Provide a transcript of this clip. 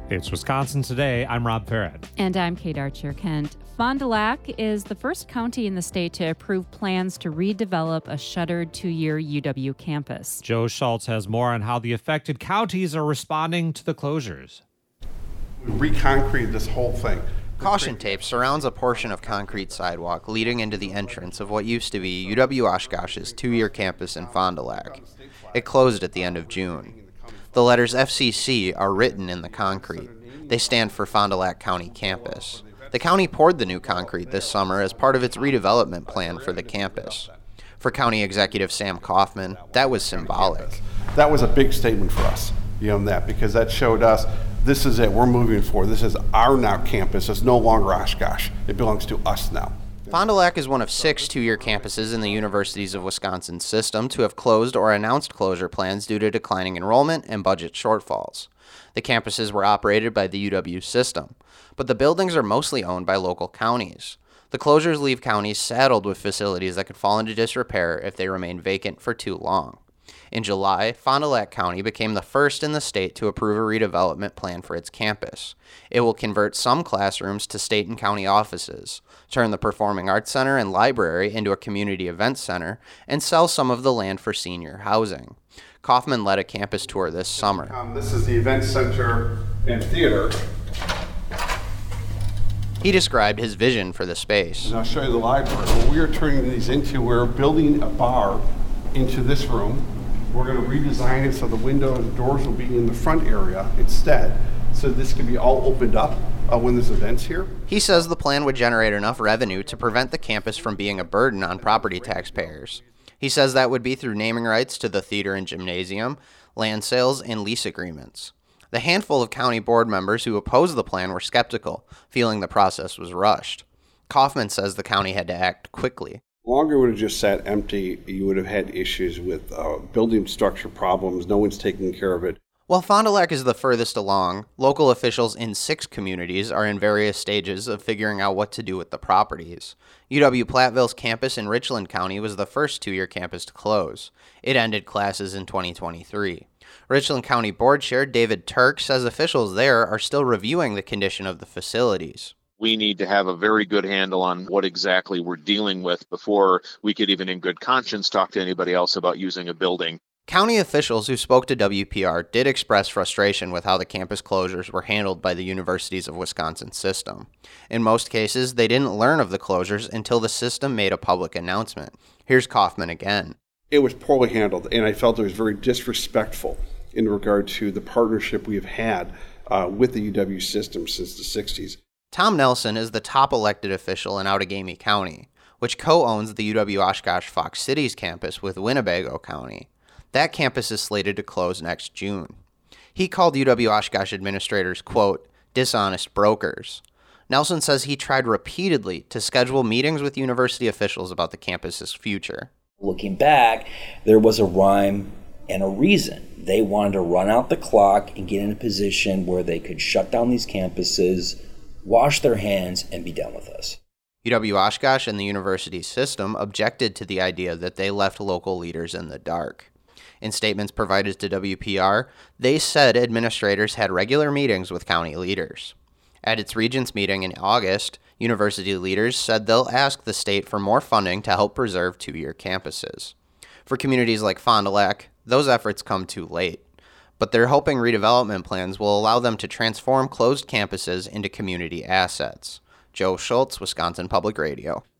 It's Wisconsin Today. I'm Rob Farrett. And I'm Kate Archer-Kent. Fond du Lac is the first county in the state to approve plans to redevelop a shuttered 2-year UW campus. Joe Schultz has more on how the affected counties are responding to the closures. We reconcrete this whole thing. Caution tape surrounds a portion of concrete sidewalk leading into the entrance of what used to be UW-Oshkosh's 2-year campus in Fond du Lac. It closed at the end of June. The letters FCC are written in the concrete. They stand for Fond du Lac County Campus. The county poured the new concrete this summer as part of its redevelopment plan for the campus. For County Executive Sam Kaufman, that was symbolic. That was a big statement for us, because that showed us this is it, we're moving forward. This is our now campus. It's no longer Oshkosh. It belongs to us now. Fond du Lac is one of 6 2-year campuses in the Universities of Wisconsin system to have closed or announced closure plans due to declining enrollment and budget shortfalls. The campuses were operated by the UW system, but the buildings are mostly owned by local counties. The closures leave counties saddled with facilities that could fall into disrepair if they remain vacant for too long. In July, Fond du Lac County became the first in the state to approve a redevelopment plan for its campus. It will convert some classrooms to state and county offices, turn the Performing Arts Center and library into a community event center, and sell some of the land for senior housing. Kaufman led a campus tour this summer. This is the event center and theater. He described his vision for the space. And I'll show you the library. What we are turning these into, we're building a bar into this room. We're going to redesign it so the windows and doors will be in the front area instead. So this can be all opened up when there's events here. He says the plan would generate enough revenue to prevent the campus from being a burden on property taxpayers. He says that would be through naming rights to the theater and gymnasium, land sales, and lease agreements. The handful of county board members who opposed the plan were skeptical, feeling the process was rushed. Kaufman says the county had to act quickly. Longer would have just sat empty. You would have had issues with building structure problems. No one's taking care of it. While Fond du Lac is the furthest along, local officials in 6 communities are in various stages of figuring out what to do with the properties. UW-Platteville's campus in Richland County was the first 2-year campus to close. It ended classes in 2023. Richland County Board Chair David Turk says officials there are still reviewing the condition of the facilities. We need to have a very good handle on what exactly we're dealing with before we could even in good conscience talk to anybody else about using a building. County officials who spoke to WPR did express frustration with how the campus closures were handled by the Universities of Wisconsin system. In most cases, they didn't learn of the closures until the system made a public announcement. Here's Kaufman again. It was poorly handled, and I felt it was very disrespectful in regard to the partnership we've had with the UW system since the 60s. Tom Nelson is the top elected official in Outagamie County, which co-owns the UW-Oshkosh Fox Cities campus with Winnebago County. That campus is slated to close next June. He called UW-Oshkosh administrators, quote, dishonest brokers. Nelson says he tried repeatedly to schedule meetings with university officials about the campus's future. Looking back, there was a rhyme and a reason. They wanted to run out the clock and get in a position where they could shut down these campuses, wash their hands, and be done with us. UW-Oshkosh and the university system objected to the idea that they left local leaders in the dark. In statements provided to WPR, they said administrators had regular meetings with county leaders. At its Regents meeting in August, university leaders said they'll ask the state for more funding to help preserve 2-year campuses. For communities like Fond du Lac, those efforts come too late. But they're hoping redevelopment plans will allow them to transform closed campuses into community assets. Joe Schultz, Wisconsin Public Radio.